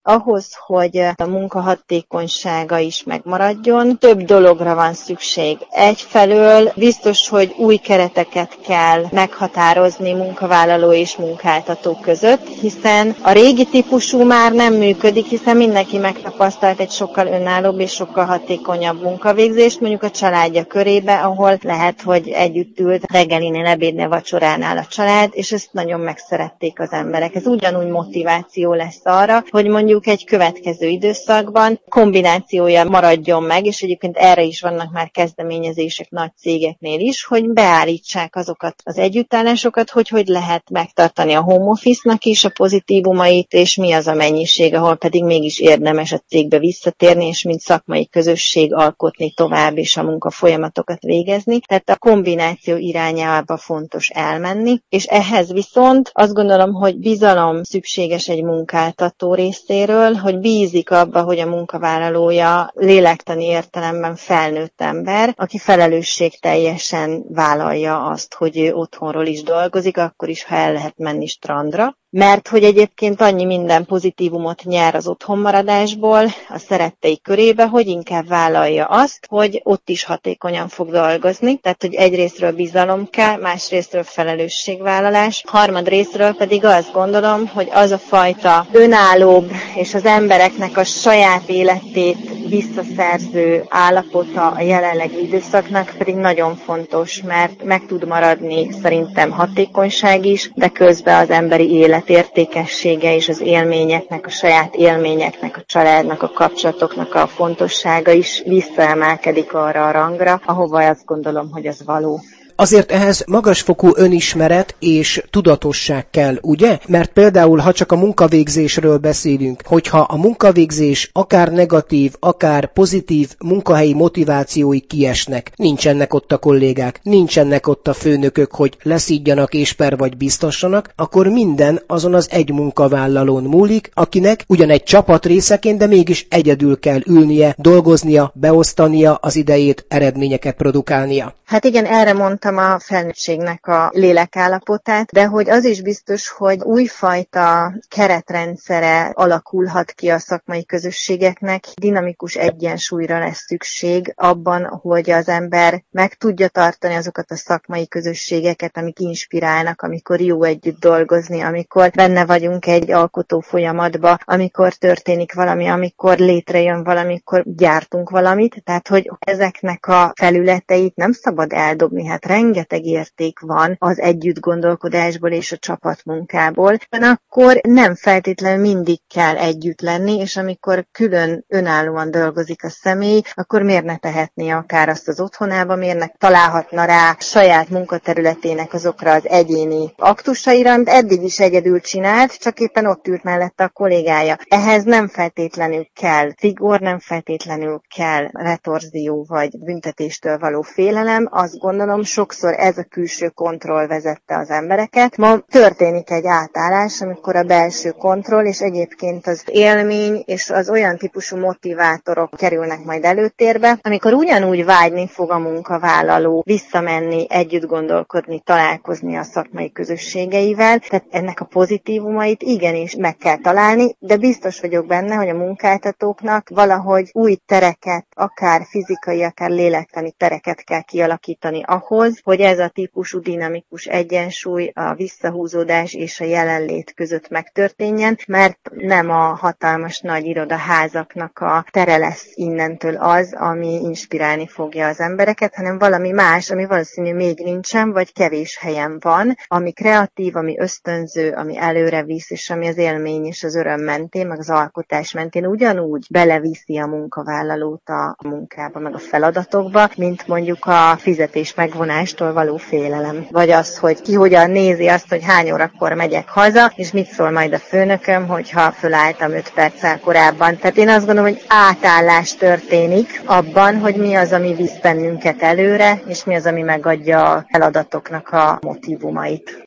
Ahhoz, hogy a munka hatékonysága is megmaradjon, több dologra van szükség. Egyfelől biztos, hogy új kereteket kell meghatározni munkavállaló és munkáltató között, hiszen a régi típusú már nem működik, hiszen mindenki megtapasztalt egy sokkal önállóbb és sokkal hatékonyabb munkavégzést, mondjuk a családja körébe, ahol lehet, hogy együtt ült reggelinél, ebédnél, vacsoránál a család, és ezt nagyon megszerették az emberek. Ez ugyanúgy motiváció lesz arra, hogy mondjuk egy következő időszakban kombinációja maradjon meg, és egyébként erre is vannak már kezdeményezések nagy cégeknél is, hogy beállítsák azokat az együttállásokat, hogy lehet megtartani a home office-nak is a pozitívumait, és mi az a mennyiség, ahol pedig mégis érdemes a cégbe visszatérni, és mint szakmai közösség alkotni tovább, és a munkafolyamatokat végezni. Tehát a kombináció irányába fontos elmenni, és ehhez viszont azt gondolom, hogy bizalom szükséges egy munkáltató részéről, hogy bízik abba, hogy a munkavállalója lélektani értelemben felnőtt ember, aki felelősségteljesen vállalja azt, hogy ő otthonról is dolgozik, akkor is, ha el lehet menni strandra. Mert hogy egyébként annyi minden pozitívumot nyer az otthonmaradásból a szerettei körébe, hogy inkább vállalja azt, hogy ott is hatékonyan fog dolgozni. Tehát, hogy egyrészről bizalom kell, másrészről felelősségvállalás, harmadrészről pedig azt gondolom, hogy az a fajta önállóbb és az embereknek a saját életét visszaszerző állapota a jelenlegi időszaknak pedig nagyon fontos, mert meg tud maradni szerintem hatékonyság is, de közben az emberi élet értékessége és az élményeknek, a saját élményeknek, a családnak, a kapcsolatoknak a fontossága is visszaemelkedik arra a rangra, ahova azt gondolom, hogy az való. Azért ehhez magasfokú önismeret és tudatosság kell, ugye? Mert például, ha csak a munkavégzésről beszélünk, hogyha a munkavégzés akár negatív, akár pozitív munkahelyi motivációi kiesnek, nincsenek ott a kollégák, nincsenek ott a főnökök, hogy leszídjanak és vagy biztassanak, akkor minden azon az egy munkavállalón múlik, akinek ugyan egy csapat részeként, de mégis egyedül kell ülnie, dolgoznia, beosztania az idejét, eredményeket produkálnia. Hát igen, erre mondtam a felnőttségnek a lélekállapotát, de hogy az is biztos, hogy újfajta keretrendszere alakulhat ki a szakmai közösségeknek, dinamikus egyensúlyra lesz szükség abban, hogy az ember meg tudja tartani azokat a szakmai közösségeket, amik inspirálnak, amikor jó együtt dolgozni, amikor benne vagyunk egy alkotó folyamatba, amikor történik valami, amikor létrejön valami, amikor gyártunk valamit, tehát hogy ezeknek a felületeit nem szabad eldobni, hát rengeteg érték van az együtt gondolkodásból és a csapatmunkából, akkor nem feltétlenül mindig kell együtt lenni, és amikor külön önállóan dolgozik a személy, akkor miért ne tehetné akár azt az otthonába, miért ne találhatna rá saját munkaterületének azokra az egyéni aktusaira, amit eddig is egyedül csinált, csak éppen ott ült mellette a kollégája. Ehhez nem feltétlenül kell szigor, nem feltétlenül kell retorzió vagy büntetéstől való félelem. Azt gondolom, sokszor ez a külső kontroll vezette az embereket. Ma történik egy átállás, amikor a belső kontroll és egyébként az élmény és az olyan típusú motivátorok kerülnek majd előtérbe, amikor ugyanúgy vágyni fog a munkavállaló visszamenni, együtt gondolkodni, találkozni a szakmai közösségeivel. Tehát ennek a pozitívumait igenis meg kell találni, de biztos vagyok benne, hogy a munkáltatóknak valahogy új tereket, akár fizikai, akár lélektani tereket kell kialakítani ahhoz, hogy ez a típusú dinamikus egyensúly, a visszahúzódás és a jelenlét között megtörténjen, mert nem a hatalmas nagy irodaházaknak a tere lesz innentől az, ami inspirálni fogja az embereket, hanem valami más, ami valószínű még nincsen, vagy kevés helyen van, ami kreatív, ami ösztönző, ami előre visz, és ami az élmény és az öröm mentén, meg az alkotás mentén ugyanúgy beleviszi a munkavállalót a munkába, meg a feladatokba, mint mondjuk a fizetés megvonástól való félelem. Vagy az, hogy ki hogyan nézi azt, hogy hány órakor megyek haza, és mit szól majd a főnököm, hogyha fölálltam 5 perccel korábban. Tehát én azt gondolom, hogy átállás történik abban, hogy mi az, ami visz bennünket előre, és mi az, ami megadja a feladatoknak a motívumait.